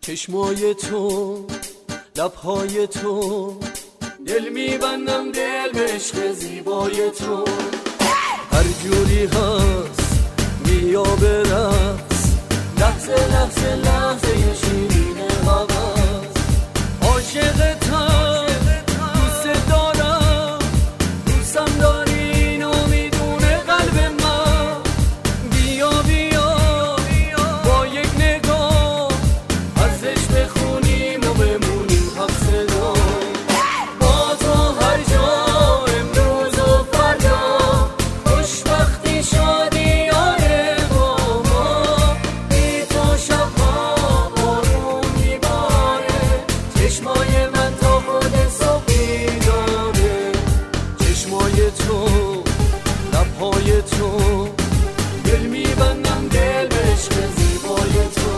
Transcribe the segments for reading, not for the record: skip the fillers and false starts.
چشمای تو، لبهای تو، دل میبندم دل به عشق زیبای تو. هر جوری هست بیا به رقص، لحظه لحظه لحظه یه شیرین هوس. عاشقتم، دوست دارم، دوستم داری اینو میدونه قلب من. بیا بیا با یک نگاه ازش بخونیم و بمونیم هم صدا. با تو هر جا امروز و فردا خوشبختی شادی آره با ما. بی تو شبها بارون میباره، چشمای من تا خود صبح بیداره. چشمای تو، لبهای تو، دل میبندم دل به عشق زیبای تو.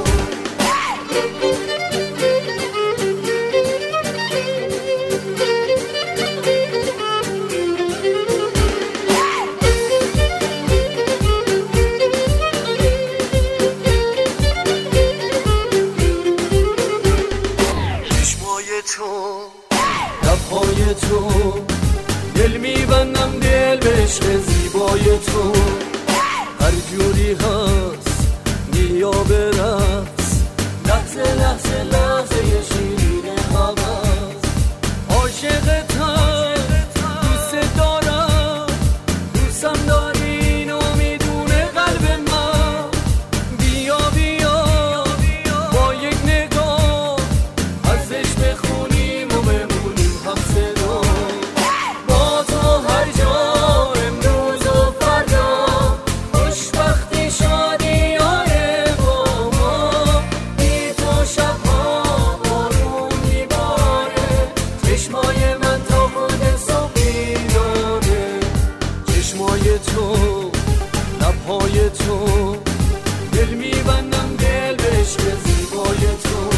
چشمای تو، لبهای تو، دل میبندم دل به عشق زیبای تو. هر جوری هست بیا به رقص، لحظه لحظه لحظه یه شیرین هوس. عاشقتم، دوست دارم، دوستم داری اینو میدونه قلب من. بیا بیا با یک نگاه ازش بخونیم و بمونیم هم صدا. با تو هر جا امروز و فردا خوشبختی شادی آره با ما. بی تو شبها بارون میباره، چشمای من تا خود صبح بیداره. چشمای تو، لبهای تو، دل میبندم دل به عشق زیبای تو.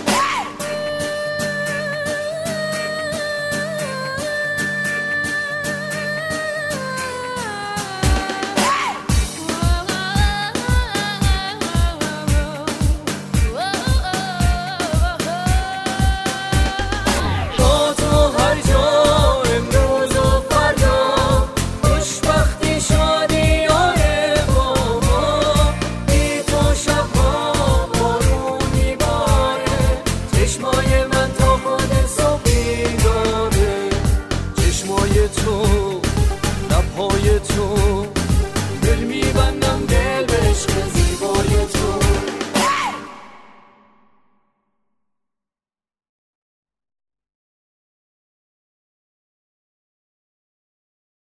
با تو هر جا امروز و فردا خوشبختی شادی آره با ما. بی تو شبها بارون میباره، چشمای من تا خود صبح بیداره. چشمای تو، لبهای تو، دل میبندم دل به عشق